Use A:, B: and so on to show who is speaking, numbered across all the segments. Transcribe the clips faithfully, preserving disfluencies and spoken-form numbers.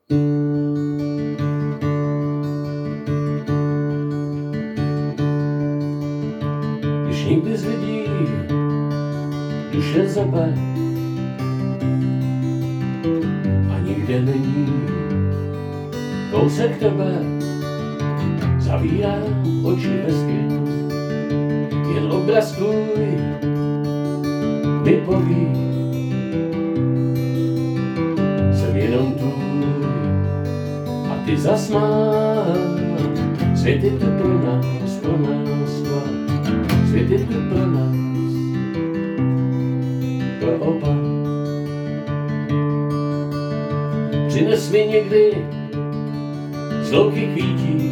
A: Když nikdy z lidí duše zebe a nikde není kousek tebe, zavírám oči ve skrytu, jen obraz tvůj mi poví, jsem jenom tvůj a ty zas máš. Svět je tu pro nás, pro nás dva, svět je tu pro nás, pro oba. Přines mi někdy z louky kvítí,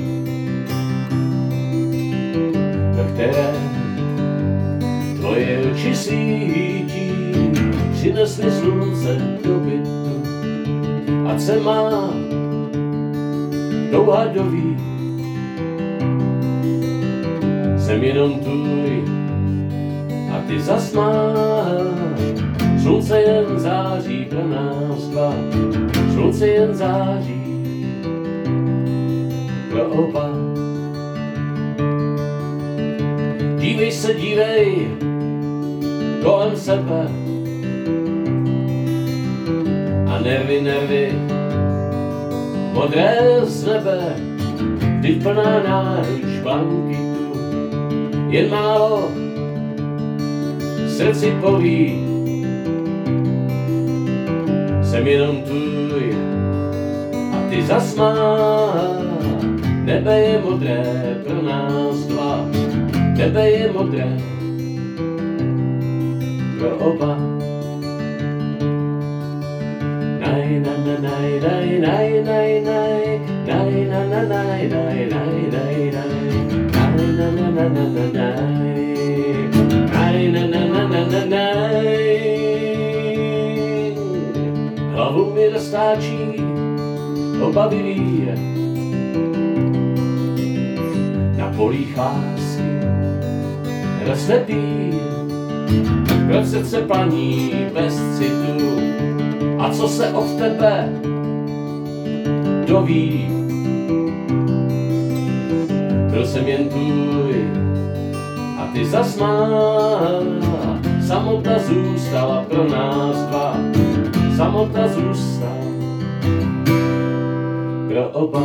A: na které tvoje oči svítí. Přines mi slunce do bytu, ať se má touha doví. Jsem jenom tvůj a ty zas máš. Slunce jen září pro nás dva, slunce jen září pro oba. Dívej se, dívej kolem sebe a nervy, nervy modré z nebe, vždyť plná náruč blankitu, jen málo srdci poví. Jsem jenom tvůj a ty zas máš. Nebe je modré pro nás dva, nebe je modré pro oba. Naj na na naj naj naj naj naj naj na na naj naj naj naj naj na na na na na naj naj na na na na na naj. Hlavu mi roztáčí obavy vír, na polích lásky roste pír, proč srdce planí bez citu a co se od tebe doví. Byl jsem jen tvůj a ty zas máš. Samota zůstala pro nás dva, samota zůstala pro oba.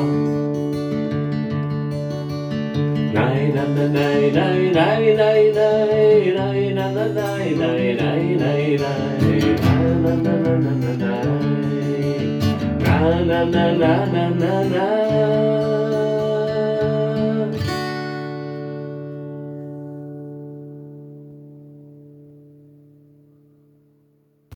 A: Naj na na naj naj naj naj naj naj na na naj naj naj naj naj na na na na na naj na na na na na na